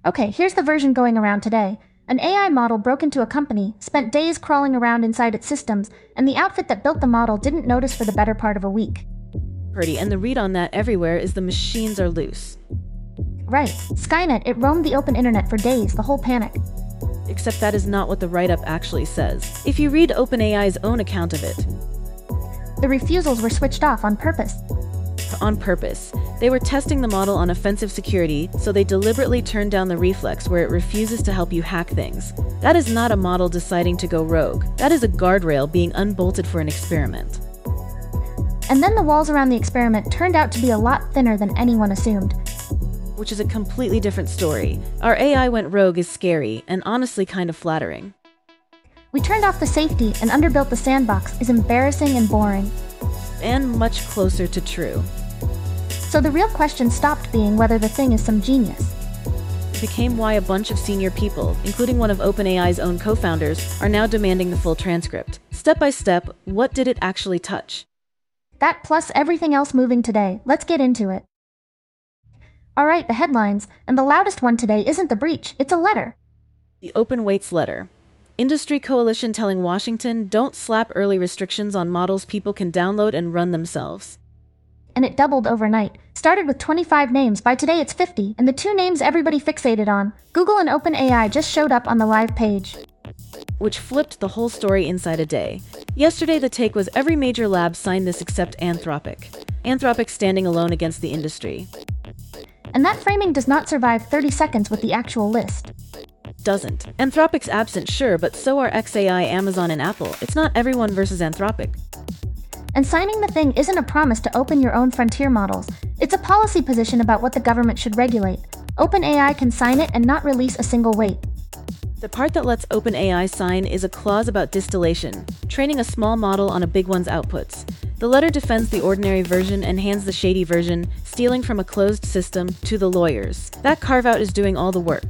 Okay, here's the version going around today. An AI model broke into a company, spent days crawling around inside its systems, and the outfit that built the model didn't notice for the better part of a week. Pretty, and the read on that everywhere is the machines are loose. Right. Skynet, it roamed the open internet for days, the whole panic. Except that is not what the write-up actually says. If you read OpenAI's own account of it. The refusals were switched off on purpose. On purpose. They were testing the model on offensive security, so they deliberately turned down the reflex where it refuses to help you hack things. That is not a model deciding to go rogue. That is a guardrail being unbolted for an experiment. And then the walls around the experiment turned out to be a lot thinner than anyone assumed. Which is a completely different story. Our AI went rogue is scary, and honestly kind of flattering. We turned off the safety and underbuilt the sandbox is embarrassing and boring. And much closer to true. So the real question stopped being whether the thing is some genius. It became why a bunch of senior people, including one of OpenAI's own co-founders, are now demanding the full transcript. Step by step, what did it actually touch? That plus everything else moving today. Let's get into it. Alright, the headlines, and the loudest one today isn't the breach, it's a letter. The Open Weights letter. Industry coalition telling Washington, don't slap early restrictions on models people can download and run themselves. And it doubled overnight. Started with 25 names, by today it's 50, and the two names everybody fixated on, Google and OpenAI, just showed up on the live page. Which flipped the whole story inside a day. Yesterday the take was every major lab signed this except Anthropic. Anthropic standing alone against the industry. And that framing does not survive 30 seconds with the actual list. Doesn't. Anthropic's absent, sure, but so are xAI, Amazon, and Apple. It's not everyone versus Anthropic. And signing the thing isn't a promise to open your own frontier models. It's a policy position about what the government should regulate. OpenAI can sign it and not release a single weight. The part that lets OpenAI sign is a clause about distillation, training a small model on a big one's outputs. The letter defends the ordinary version and hands the shady version, stealing from a closed system, to the lawyers. That carve-out is doing all the work.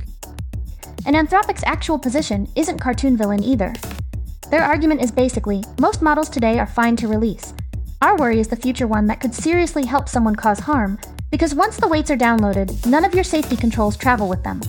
And Anthropic's actual position isn't cartoon villain either. Their argument is basically, most models today are fine to release. Our worry is the future one that could seriously help someone cause harm, because once the weights are downloaded, none of your safety controls travel with them.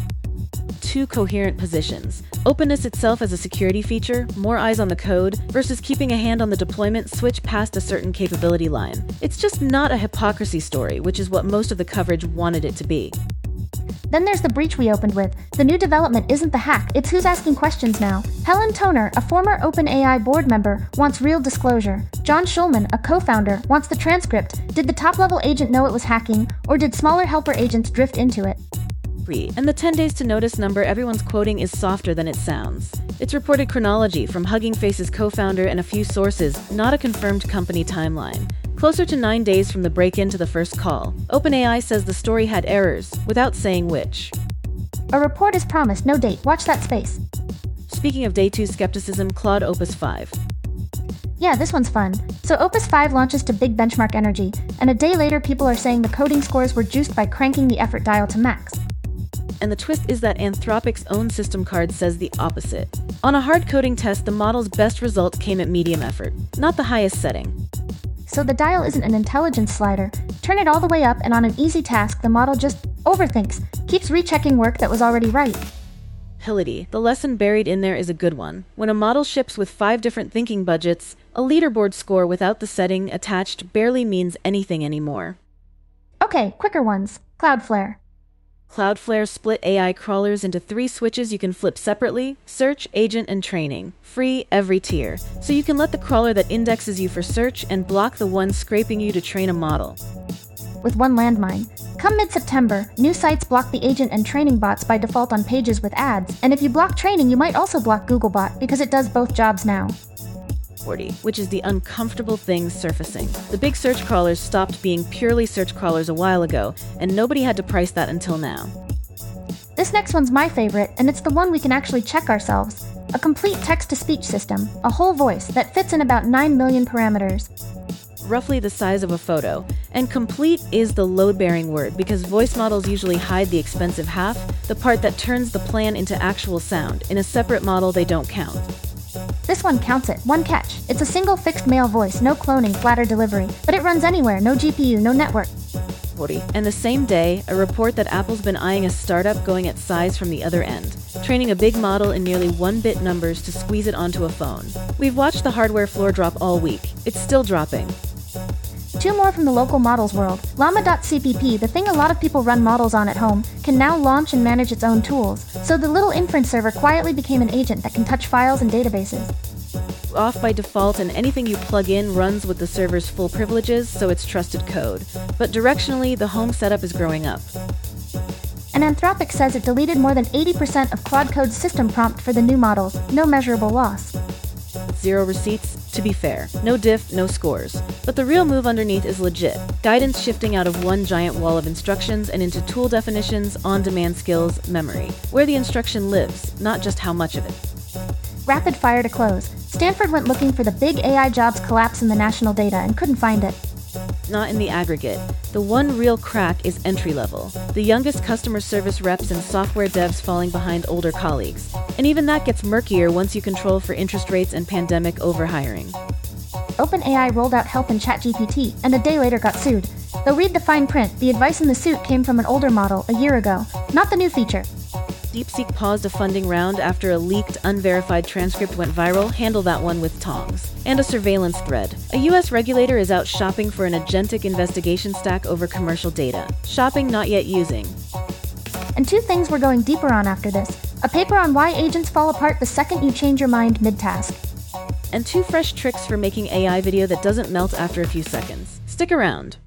Two coherent positions. Openness itself as a security feature, more eyes on the code, versus keeping a hand on the deployment switch past a certain capability line. It's just not a hypocrisy story, which is what most of the coverage wanted it to be. Then there's the breach we opened with. The new development isn't the hack, it's who's asking questions now. Helen Toner, a former OpenAI board member, wants real disclosure. John Schulman, a co-founder, wants the transcript. Did the top-level agent know it was hacking, or did smaller helper agents drift into it? And the 10 days to notice number everyone's quoting is softer than it sounds. It's reported chronology from Hugging Face's co-founder and a few sources, not a confirmed company timeline. Closer to 9 days from the break-in to the first call. OpenAI says the story had errors, without saying which. A report is promised, no date, watch that space. Speaking of Day 2 skepticism, Claude Opus 5. Yeah, this one's fun. So Opus 5 launches to big benchmark energy, and a day later people are saying the coding scores were juiced by cranking the effort dial to max. And the twist is that Anthropic's own system card says the opposite. On a hard coding test, the model's best result came at medium effort, not the highest setting. So the dial isn't an intelligence slider. Turn it all the way up and on an easy task the model just overthinks, keeps rechecking work that was already right. Hility, the lesson buried in there is a good one. When a model ships with 5 different thinking budgets, a leaderboard score without the setting attached barely means anything anymore. Okay, quicker ones. Cloudflare. Cloudflare split AI crawlers into 3 switches you can flip separately: search, agent, and training. Free every tier. So you can let the crawler that indexes you for search and block the one scraping you to train a model. With one landmine. Come mid-September, new sites block the agent and training bots by default on pages with ads, and if you block training you might also block Googlebot because it does both jobs now. Which is the uncomfortable thing surfacing. The big search crawlers stopped being purely search crawlers a while ago, and nobody had to price that until now. This next one's my favorite, and it's the one we can actually check ourselves. A complete text-to-speech system, a whole voice that fits in about 9 million parameters. Roughly the size of a photo. And complete is the load-bearing word because voice models usually hide the expensive half, the part that turns the plan into actual sound. In a separate model, they don't count. This one counts it. One catch. It's a single fixed male voice, no cloning, flatter delivery. But it runs anywhere, no GPU, no network. And the same day, a report that Apple's been eyeing a startup going at size from the other end, training a big model in nearly 1-bit numbers to squeeze it onto a phone. We've watched the hardware floor drop all week. It's still dropping. Two more from the local models world. Llama.cpp, the thing a lot of people run models on at home, can now launch and manage its own tools. So the little inference server quietly became an agent that can touch files and databases. Off by default, and anything you plug in runs with the server's full privileges, so it's trusted code. But directionally, the home setup is growing up. And Anthropic says it deleted more than 80% of Claude Code's system prompt for the new models, no measurable loss. 0 receipts, to be fair. No diff, no scores. But the real move underneath is legit. Guidance shifting out of one giant wall of instructions and into tool definitions, on-demand skills, memory. Where the instruction lives, not just how much of it. Rapid fire to close. Stanford went looking for the big AI jobs collapse in the national data and couldn't find it. Not in the aggregate. The one real crack is entry level. The youngest customer service reps and software devs falling behind older colleagues. And even that gets murkier once you control for interest rates and pandemic overhiring. OpenAI rolled out help in ChatGPT and a day later got sued. Though read the fine print, the advice in the suit came from an older model a year ago, not the new feature. DeepSeek paused a funding round after a leaked, unverified transcript went viral. Handle that one with tongs. And a surveillance thread. A US regulator is out shopping for an agentic investigation stack over commercial data. Shopping, not yet using. And two things we're going deeper on after this. A paper on why agents fall apart the second you change your mind mid-task. And 2 fresh tricks for making AI video that doesn't melt after a few seconds. Stick around.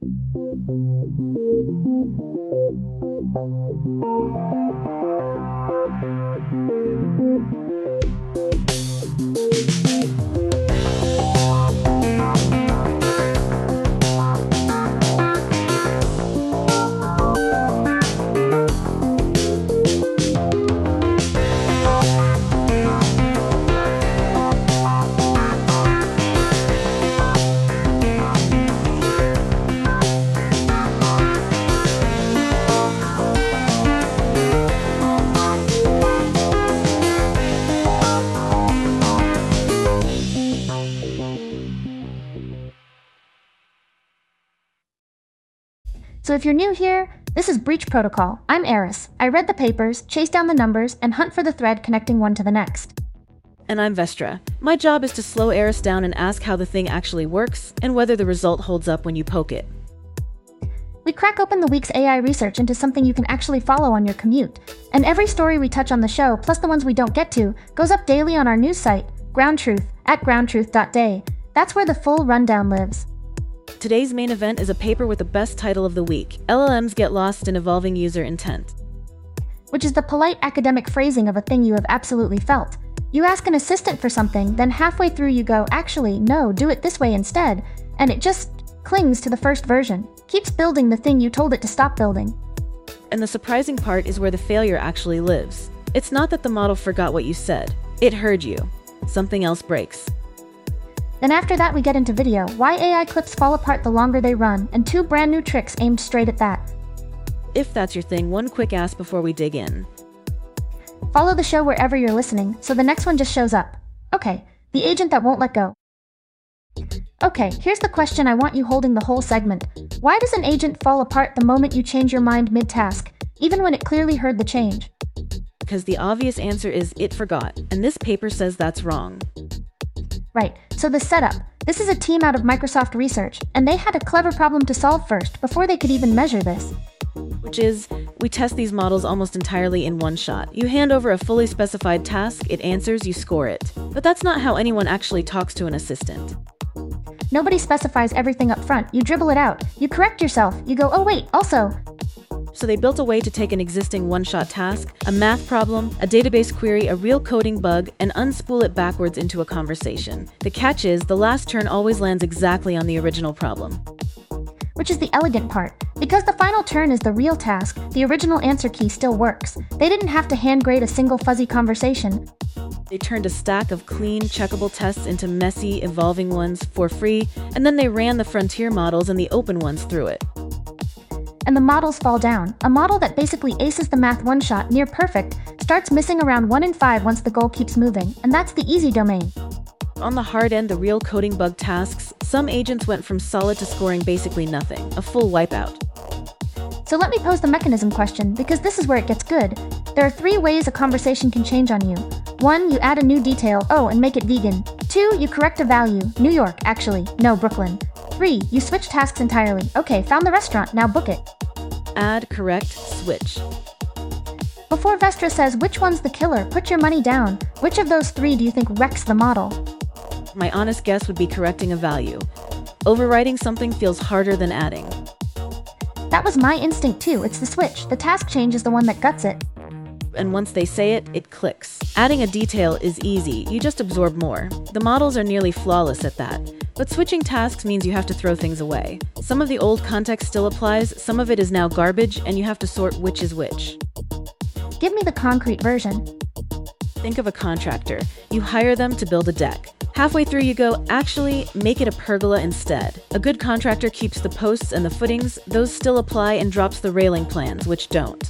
So if you're new here, this is Breach Protocol. I'm Eris. I read the papers, chase down the numbers, and hunt for the thread connecting one to the next. And I'm Vestra. My job is to slow Eris down and ask how the thing actually works, and whether the result holds up when you poke it. We crack open the week's AI research into something you can actually follow on your commute. And every story we touch on the show, plus the ones we don't get to, goes up daily on our news site, Ground Truth, at groundtruth.day. That's where the full rundown lives. Today's main event is a paper with the best title of the week: LLMs Get Lost in Evolving User Intent. Which is the polite academic phrasing of a thing you have absolutely felt. You ask an assistant for something, then halfway through you go, actually, no, do it this way instead, and it just clings to the first version, keeps building the thing you told it to stop building. And the surprising part is where the failure actually lives. It's not that the model forgot what you said. It heard you. Something else breaks. Then after that we get into video, why AI clips fall apart the longer they run, and 2 brand new tricks aimed straight at that. If that's your thing, one quick ask before we dig in. Follow the show wherever you're listening, so the next one just shows up. Okay, the agent that won't let go. Okay, here's the question I want you holding the whole segment. Why does an agent fall apart the moment you change your mind mid-task, even when it clearly heard the change? Because the obvious answer is it forgot, and this paper says that's wrong. Right, so the setup. This is a team out of Microsoft Research, and they had a clever problem to solve first, before they could even measure this. Which is, we test these models almost entirely in one shot. You hand over a fully specified task, it answers, you score it. But that's not how anyone actually talks to an assistant. Nobody specifies everything up front. You dribble it out. You correct yourself. You go, oh wait, also. So they built a way to take an existing one-shot task, a math problem, a database query, a real coding bug, and unspool it backwards into a conversation. The catch is, the last turn always lands exactly on the original problem. Which is the elegant part. Because the final turn is the real task, the original answer key still works. They didn't have to hand-grade a single fuzzy conversation. They turned a stack of clean, checkable tests into messy, evolving ones for free, and then they ran the frontier models and the open ones through it. And the models fall down. A model that basically aces the math one-shot, near perfect, starts missing around 1 in 5 once the goal keeps moving, and that's the easy domain. On the hard end, the real coding bug tasks, some agents went from solid to scoring basically nothing, a full wipeout. So let me pose the mechanism question, because this is where it gets good. There are 3 ways a conversation can change on you. 1, you add a new detail, oh, and make it vegan. 2, you correct a value, New York, actually, no, Brooklyn. 3, you switch tasks entirely. Okay, found the restaurant, now book it. Add, correct, switch. Before Vestra says which one's the killer, put your money down. Which of those 3 do you think wrecks the model? My honest guess would be correcting a value. Overwriting something feels harder than adding. That was my instinct too, it's the switch. The task change is the one that guts it. And once they say it, it clicks. Adding a detail is easy, you just absorb more. The models are nearly flawless at that. But switching tasks means you have to throw things away. Some of the old context still applies, some of it is now garbage, and you have to sort which is which. Give me the concrete version. Think of a contractor. You hire them to build a deck. Halfway through you go, actually, make it a pergola instead. A good contractor keeps the posts and the footings, those still apply, and drops the railing plans, which don't.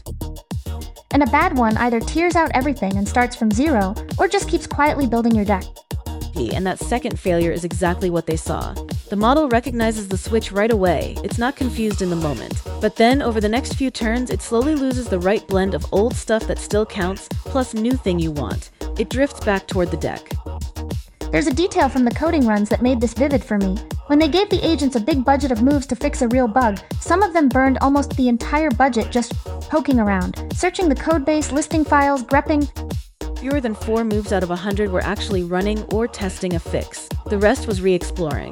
And a bad one either tears out everything and starts from 0, or just keeps quietly building your deck. And that second failure is exactly what they saw. The model recognizes the switch right away, it's not confused in the moment. But then, over the next few turns, it slowly loses the right blend of old stuff that still counts, plus new thing you want. It drifts back toward the deck. There's a detail from the coding runs that made this vivid for me. When they gave the agents a big budget of moves to fix a real bug, some of them burned almost the entire budget just poking around, searching the codebase, listing files, grepping. Fewer than 4 moves out of 100 were actually running or testing a fix. The rest was re-exploring.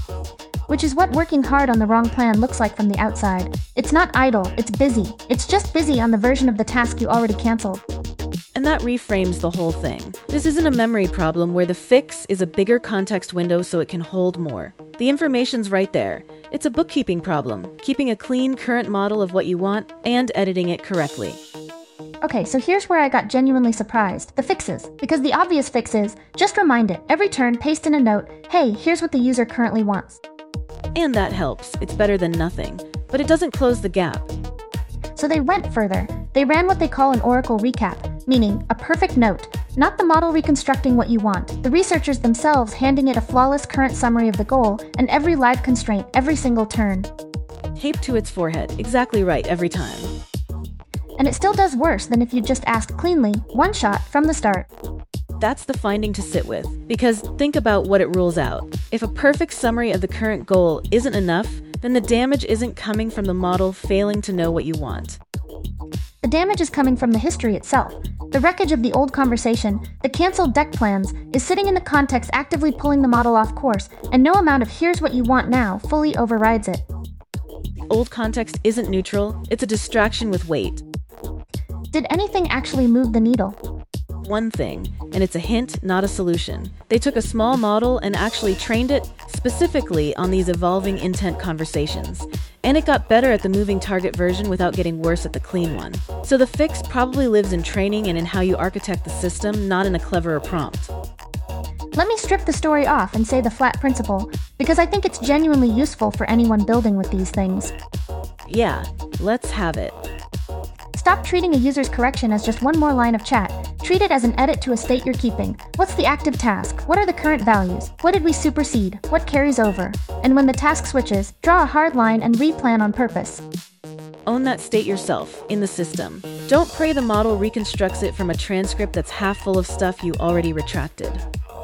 Which is what working hard on the wrong plan looks like from the outside. It's not idle, it's busy. It's just busy on the version of the task you already canceled. And that reframes the whole thing. This isn't a memory problem where the fix is a bigger context window so it can hold more. The information's right there. It's a bookkeeping problem, keeping a clean, current model of what you want and editing it correctly. Okay, so here's where I got genuinely surprised. The fixes. Because the obvious fix is, just remind it, every turn paste in a note, hey, here's what the user currently wants. And that helps. It's better than nothing. But it doesn't close the gap. So they went further. They ran what they call an Oracle recap, meaning a perfect note, not the model reconstructing what you want, the researchers themselves handing it a flawless current summary of the goal, and every live constraint, every single turn. Taped to its forehead, exactly right every time. And it still does worse than if you just asked cleanly, one shot, from the start. That's the finding to sit with, because think about what it rules out. If a perfect summary of the current goal isn't enough, then the damage isn't coming from the model failing to know what you want. The damage is coming from the history itself. The wreckage of the old conversation, the canceled deck plans, is sitting in the context actively pulling the model off course, and no amount of here's what you want now fully overrides it. The old context isn't neutral, it's a distraction with weight. Did anything actually move the needle? One thing, and it's a hint, not a solution. They took a small model and actually trained it specifically on these evolving intent conversations. And it got better at the moving target version without getting worse at the clean one. So the fix probably lives in training and in how you architect the system, not in a cleverer prompt. Let me strip the story off and say the flat principle, because I think it's genuinely useful for anyone building with these things. Yeah, let's have it. Stop treating a user's correction as just one more line of chat. Treat it as an edit to a state you're keeping. What's the active task? What are the current values? What did we supersede? What carries over? And when the task switches, draw a hard line and replan on purpose. Own that state yourself, in the system. Don't pray the model reconstructs it from a transcript that's half full of stuff you already retracted.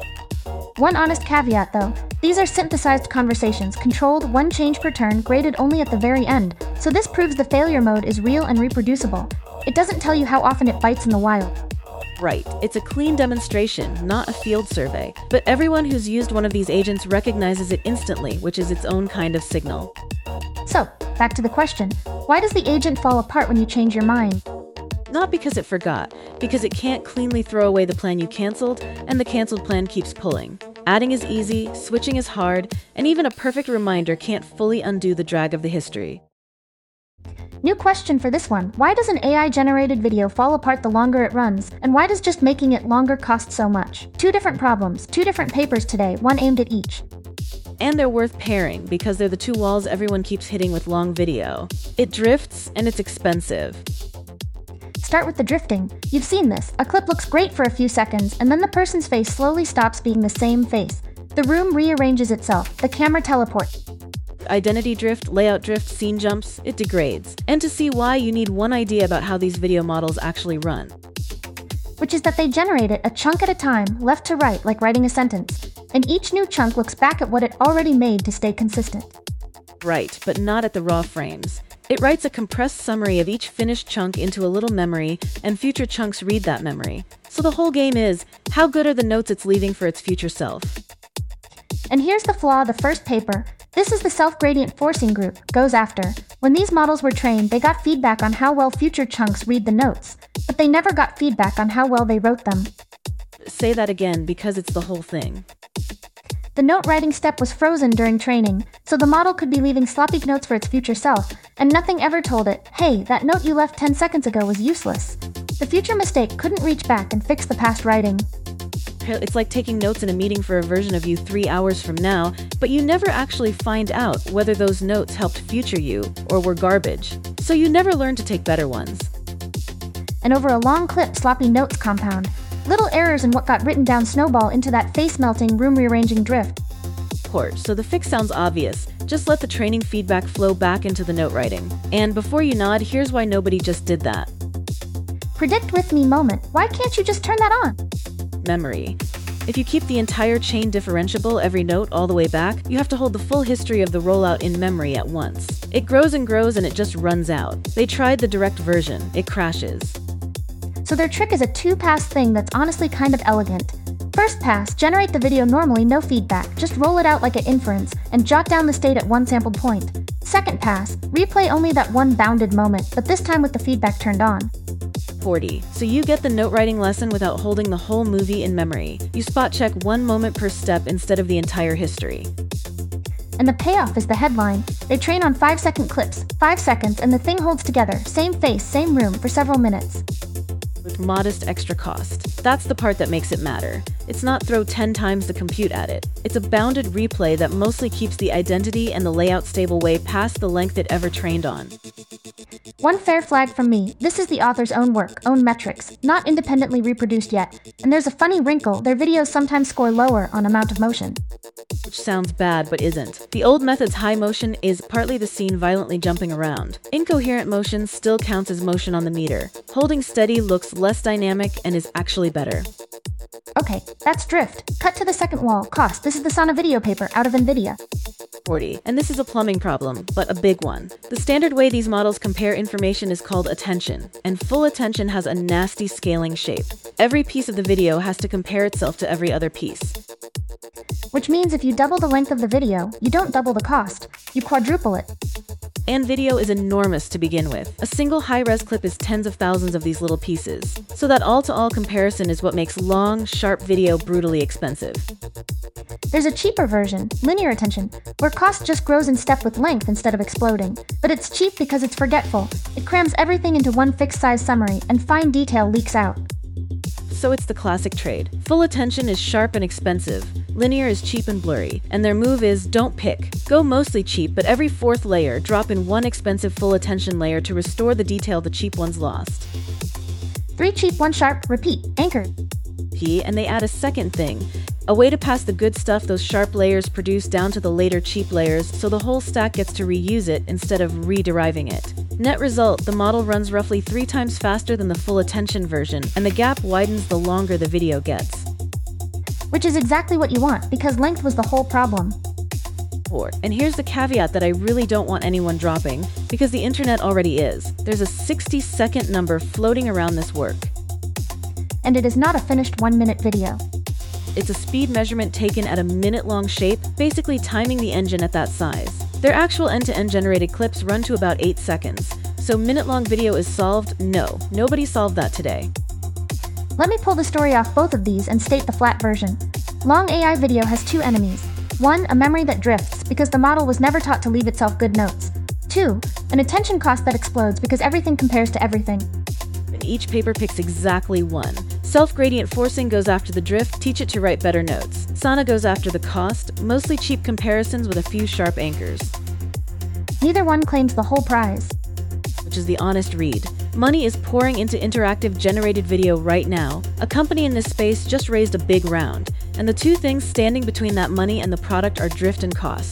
One honest caveat though, these are synthesized conversations, controlled, one change per turn, graded only at the very end, so this proves the failure mode is real and reproducible. It doesn't tell you how often it bites in the wild. Right, it's a clean demonstration, not a field survey, but everyone who's used one of these agents recognizes it instantly, which is its own kind of signal. So, back to the question, why does the agent fall apart when you change your mind? Not because it forgot, because it can't cleanly throw away the plan you canceled, and the canceled plan keeps pulling. Adding is easy, switching is hard, and even a perfect reminder can't fully undo the drag of the history. New question for this one, why does an AI-generated video fall apart the longer it runs, and why does just making it longer cost so much? 2 different problems, 2 different papers today, one aimed at each. And they're worth pairing, because they're the 2 walls everyone keeps hitting with long video. It drifts, and it's expensive. Start with the drifting. You've seen this. A clip looks great for a few seconds, and then the person's face slowly stops being the same face. The room rearranges itself. The camera teleports. identity drift, layout drift, scene jumps, it degrades. And to see why, you need one idea about how these video models actually run. Which is that they generate it a chunk at a time, left to right, like writing a sentence. And each new chunk looks back at what it already made to stay consistent. Right, but not at the raw frames. It writes a compressed summary of each finished chunk into a little memory, and future chunks read that memory. So the whole game is, how good are the notes it's leaving for its future self? And here's the flaw the first paper. This is the self-gradient forcing group, goes after. When these models were trained, they got feedback on how well future chunks read the notes, but they never got feedback on how well they wrote them. Say that again, because it's the whole thing. The note writing step was frozen during training, so the model could be leaving sloppy notes for its future self, and nothing ever told it, hey, that note you left 10 seconds ago was useless. The future mistake couldn't reach back and fix the past writing. It's like taking notes in a meeting for a version of you 3 hours from now, but you never actually find out whether those notes helped future you or were garbage. So you never learn to take better ones. And over a long clip, sloppy notes compound. Little errors in what got written down snowball into that face-melting, room-rearranging drift. So the fix sounds obvious. Just let the training feedback flow back into the note writing. And before you nod, here's why nobody just did that. Predict with me moment. Why can't you just turn that on? Memory. If you keep the entire chain differentiable, every note all the way back, you have to hold the full history of the rollout in memory at once. It grows and grows and it just runs out. They tried the direct version. It crashes. So their trick is a two-pass thing that's honestly kind of elegant. First pass, generate the video normally, no feedback, just roll it out like an inference, and jot down the state at one sampled point. Second pass, replay only that one bounded moment, but this time with the feedback turned on. 40. So you get the note writing lesson without holding the whole movie in memory. You spot check one moment per step instead of the entire history. And the payoff is the headline. They train on 5-second clips, 5 seconds, and the thing holds together, same face, same room, for several minutes. With modest extra cost. That's the part that makes it matter. It's not throw 10 times the compute at it. It's a bounded replay that mostly keeps the identity and the layout stable way past the length it ever trained on. One fair flag from me, this is the author's own work, own metrics, not independently reproduced yet. And there's a funny wrinkle, their videos sometimes score lower on amount of motion. Which sounds bad, but isn't. The old method's high motion is partly the scene violently jumping around. Incoherent motion still counts as motion on the meter. Holding steady looks less dynamic and is actually better. Okay, that's drift. Cut to the second wall. Cost. This is the Sana video paper out of NVIDIA. 40. And this is a plumbing problem, but a big one. The standard way these models compare information is called attention, and full attention has a nasty scaling shape. Every piece of the video has to compare itself to every other piece. Which means if you double the length of the video, you don't double the cost, you quadruple it. And video is enormous to begin with. A single high-res clip is tens of thousands of these little pieces. So that all-to-all comparison is what makes long, sharp video brutally expensive. There's a cheaper version, linear attention, where cost just grows in step with length instead of exploding. But it's cheap because it's forgetful. It crams everything into one fixed-size summary, and fine detail leaks out. So it's the classic trade. Full attention is sharp and expensive. Linear is cheap and blurry. And their move is don't pick. Go mostly cheap, but every fourth layer, drop in one expensive full attention layer to restore the detail the cheap ones lost. 3 cheap, 1 sharp, repeat, anchored. And they add a second thing. A way to pass the good stuff those sharp layers produce down to the later cheap layers, so the whole stack gets to reuse it instead of re-deriving it. Net result, the model runs roughly 3 times faster than the full attention version, and the gap widens the longer the video gets. Which is exactly what you want, because length was the whole problem. And here's the caveat that I really don't want anyone dropping, because the internet already is. There's a 60-second number floating around this work. And it is not a finished 1-minute video. It's a speed measurement taken at a minute-long shape, basically timing the engine at that size. Their actual end-to-end generated clips run to about 8 seconds. So minute-long video is solved? No, nobody solved that today. Let me pull the story off both of these and state the flat version. Long AI video has 2 enemies. 1, a memory that drifts because the model was never taught to leave itself good notes. 2, an attention cost that explodes because everything compares to everything. And each paper picks exactly 1. Self-gradient forcing goes after the drift, teach it to write better notes. Sana goes after the cost, mostly cheap comparisons with a few sharp anchors. Neither one claims the whole prize. Which is the honest read. Money is pouring into interactive generated video right now. A company in this space just raised a big round, and the 2 things standing between that money and the product are drift and cost.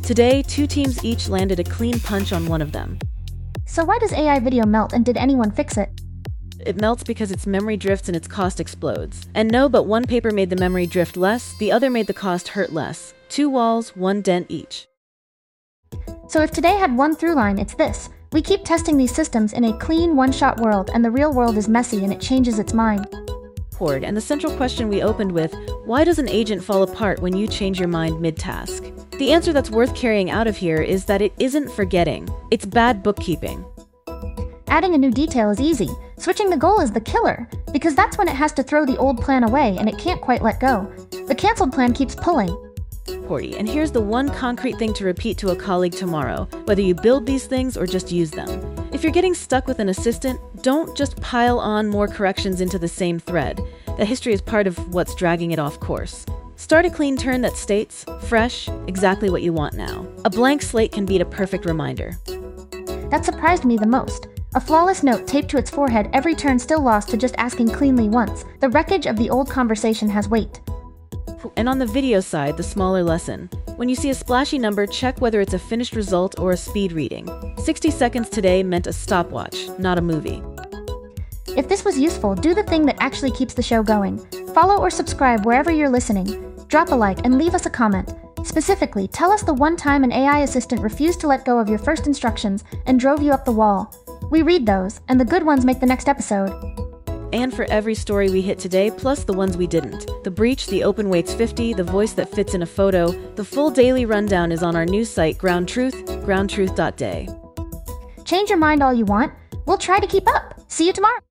Today, 2 teams each landed a clean punch on one of them. So why does AI video melt and did anyone fix it? It melts because its memory drifts and its cost explodes. And no, but one paper made the memory drift less, the other made the cost hurt less. 2 walls, 1 dent each. So if today had one through line, it's this. We keep testing these systems in a clean, one-shot world, and the real world is messy and it changes its mind. And the central question we opened with, why does an agent fall apart when you change your mind mid-task? The answer that's worth carrying out of here is that it isn't forgetting, it's bad bookkeeping. Adding a new detail is easy. Switching the goal is the killer, because that's when it has to throw the old plan away and it can't quite let go. The canceled plan keeps pulling. And here's the one concrete thing to repeat to a colleague tomorrow, whether you build these things or just use them. If you're getting stuck with an assistant, don't just pile on more corrections into the same thread. That history is part of what's dragging it off course. Start a clean turn that states, fresh, exactly what you want now. A blank slate can beat a perfect reminder. That surprised me the most. A flawless note taped to its forehead, every turn still lost to just asking cleanly once. The wreckage of the old conversation has weight. And on the video side, the smaller lesson. When you see a splashy number, check whether it's a finished result or a speed reading. 60 seconds today meant a stopwatch, not a movie. If this was useful, do the thing that actually keeps the show going. Follow or subscribe wherever you're listening. Drop a like and leave us a comment. Specifically, tell us the one time an AI assistant refused to let go of your first instructions and drove you up the wall. We read those, and the good ones make the next episode. And for every story we hit today, plus the ones we didn't. The breach, the open weights 50, the voice that fits in a photo, the full daily rundown is on our news site, Ground Truth, groundtruth.day. Change your mind all you want. We'll try to keep up. See you tomorrow.